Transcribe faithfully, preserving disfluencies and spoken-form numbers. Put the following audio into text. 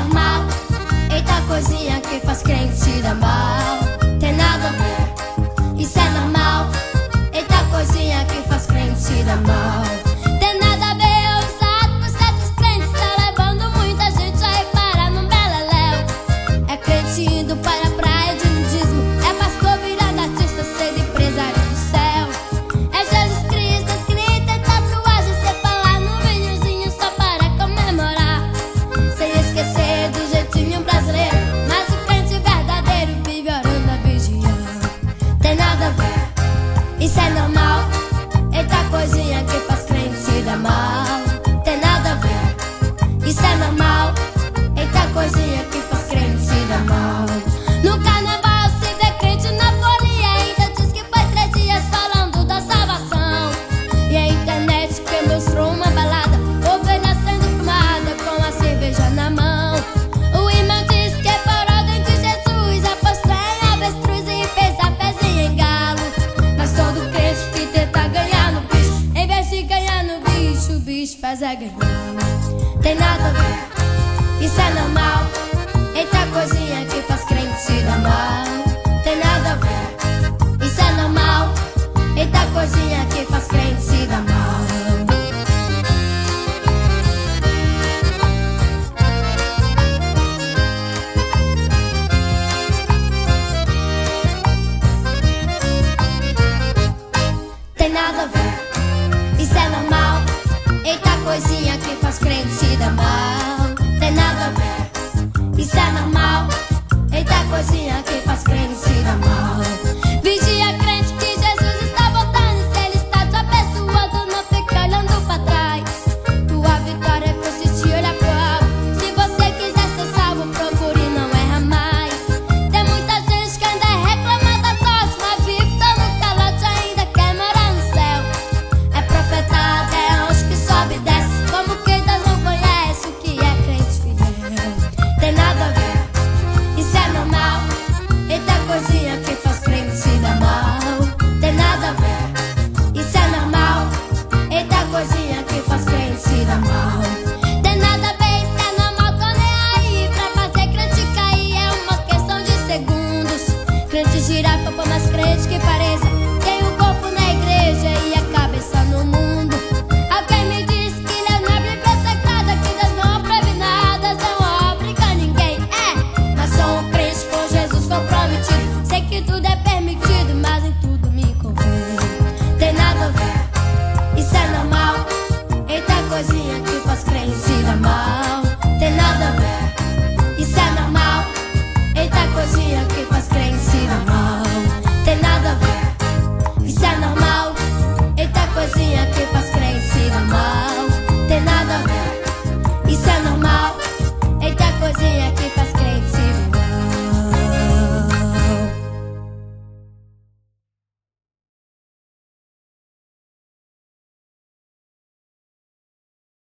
normal. Eita coisinha que faz crente se dar mal. Tem nada a ver, isso é normal. Eita coisinha que faz crente se dar mal. Tem nada a ver, usado por certos crentes. Tá levando muita gente a ir parar num beleléu. É crente indo para a praia de nudismo. É pastor virando artista, sendo empresário do céu. É Jesus Cristo escrito em tatuagem. Cê falar no vinhozinho só para comemorar. Sem esquecer do jeitinho brasileiro. Mas o crente verdadeiro vive orando a vigiar. Tem nada a ver, isso é normal. Eita coisinha que faz crente se dar mal. Tem nada a ver, isso é normal. Eita coisinha que faz crente se dar mal. No carnaval se vê crente na folia. Ainda diz que foi três dias falando da salvação. E a internet que mostrou uma balada, ovelha sendo fumada com a cerveja na mão. O irmão diz que é por ordem de Jesus, apostou em avestruz e fez a pezinha em galo. Mas todo crente que tenta ganhar no bicho, em vez de ganhar no bicho, o bicho faz é ganhar. Tem nada a ver, isso é normal. Eita coisinha que faz crente se dar mal. Tem nada a ver, isso é normal. Eita coisinha que faz crente se dar mal. Tem nada a ver, isso é normal. Eita coisinha que faz crente se dar mal. Tem nada a ver, isso é normal. Eita coisinha que faz crente se dar mal. Vigia crente que Jesus está voltando. Se ele está te abençoando, não fique olhando pra trás. Tua vitória consiste em olhar pro alto. Se você quiser ser salvo, procure não erra mais. Tem muita gente que ainda reclama da sorte, mas vive dando calote, ainda quer morar no céu. É profeta até anjo que sobe e desce, como quem Deus não conhece o que é crente fiel. Tem nada a ver, isso é normal. Eita coisinha que faz crente se dar mal. Tem nada a ver, isso é normal. Eita coisinha que faz crente se dar mal. Tem nada a ver, isso é normal, tô nem aí. Pra fazer crente cair é uma questão de segundos. Crente girafa, por mais crente que pareça.